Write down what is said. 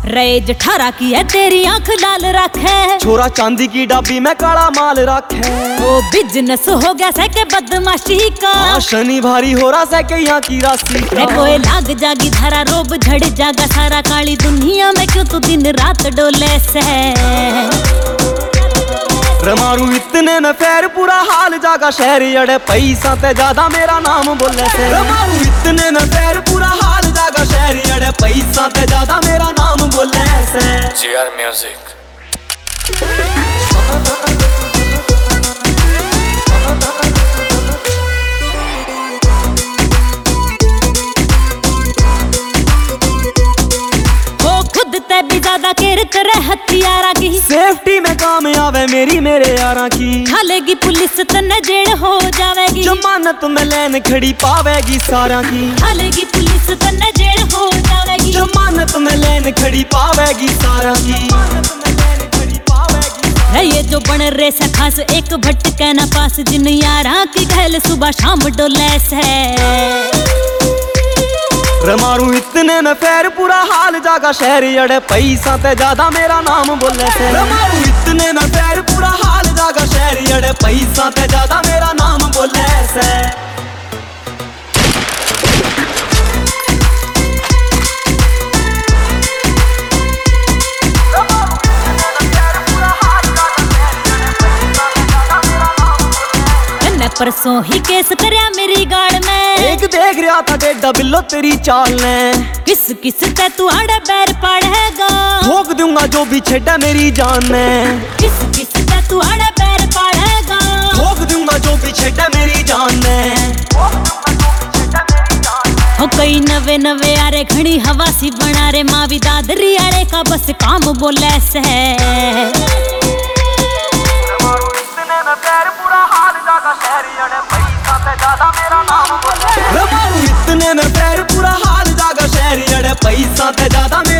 Raise 18 की है तेरी आंख लाल रखे, छोरा चांदी की डाबी में काला माल रखे। वो बिजनेस हो गया से के बदमाशी का, शनि भारी हो रहा से के यहाँ की राशि का। कोई लाग जागी धारा रोब झड़ जागा सारा, काली दुनिया में क्यों तू दिन रात डोले से। रमारू इतने में फेर पूरा हाल जागा शहर अड़े, पैसा ते ज्यादा मेरा नाम बोले से। रमारू इतने में फेर पूरा हाल जागा शहर अड़े, पैसा ते ज्यादा मेरा नाम बोले से। GR Music। भी ज्यादा केयर करे हथियारा की, सेफ्टी में काम आवे मेरी मेरे यारा की। खालेगी पुलिस तन्ने जेल हो जावेगी, जमानत में लैन खड़ी पावेगी सारा की। खालेगी पुलिस तन्ने जेल हो जावेगी, जमानत में लैन खड़ी पावेगी सारा की। है ये जो बन रे से खास एक भटके न पास, जिन यारा की घैल सुबह शाम डोले से। रमारू इतने में फेर पूरा हाल जागा शहर अड़े, पैसा ते ज्यादा मेरा नाम बोले से। रमारू इतने में फेर पूरा हाल जागा शहर अड़े, पैसा ते ज्यादा मेरा नाम बोले से। परसों ही केस करया मेरी गाड़ में, एक देख रहा था टेढ़ा बिल्लो तेरी चाल ने। किस किस ते तू आड़े पैर पड़ेगा, ठोक दूंगा जो भी छेड़ा मेरी जान में। किस किस ते तू आड़े पैर पड़ेगा, ठोक दूंगा जो भी छेड़ा मेरी जान में। हो कई नवे नवे आरे घड़ी हवा सी बना रे, माँ भी दादरी आड़े का बस काम बोले से। रमारू इतने में पैर पूरा हाल जागा शहर अड़े, पैसा ते ज्यादा